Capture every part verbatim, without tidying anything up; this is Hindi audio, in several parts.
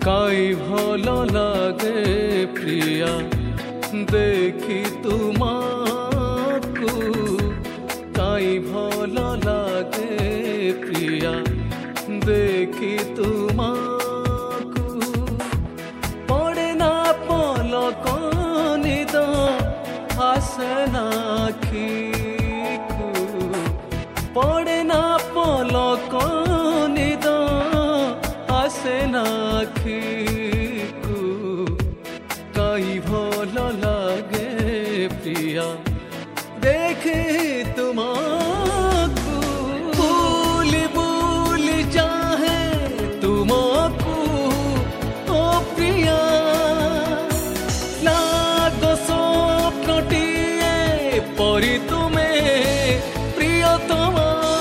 काई भल लागे प्रिया देखी तुमको काई भल लागे प्रिया देखी तुमको पड़े ना पलक निद आसे ना आखिको पड़े ना पलक निद आसे ना आखिको काई भल लागे प्रिया देखे तुमको भूल भूल चाहे तुमको ओ प्रिया लागो स्वप्नटिए परी तुमे प्रियतमा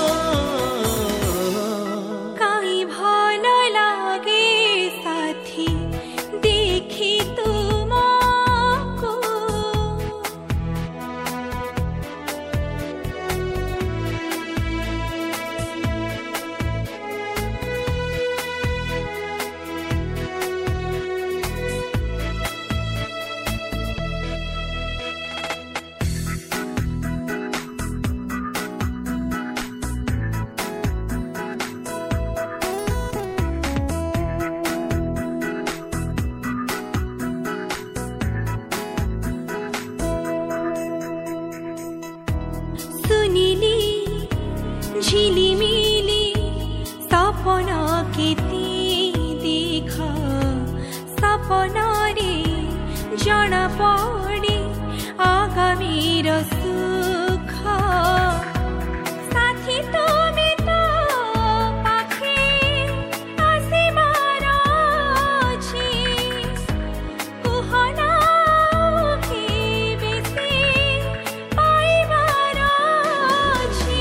झिलिमिली सपना केते देख सपना रे जना पड़े आगामीर सुख साथी तुमे तो पाखे आसिबार अछि कुहना के बेसी पाइबार अछि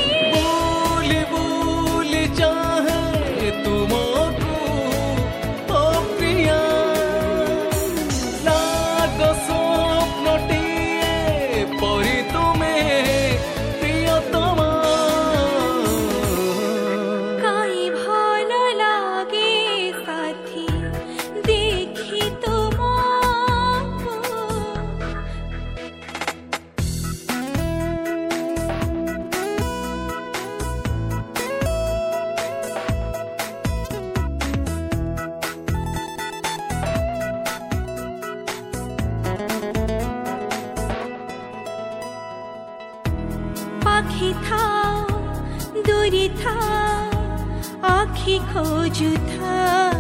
तुमको ओ प्रिया लागो स्वप्नटिए परी तुमे प्रियतमा काई भल लागे साथी देखी तुमको पाखी थाओ दूरी थाओ आखी खोजु था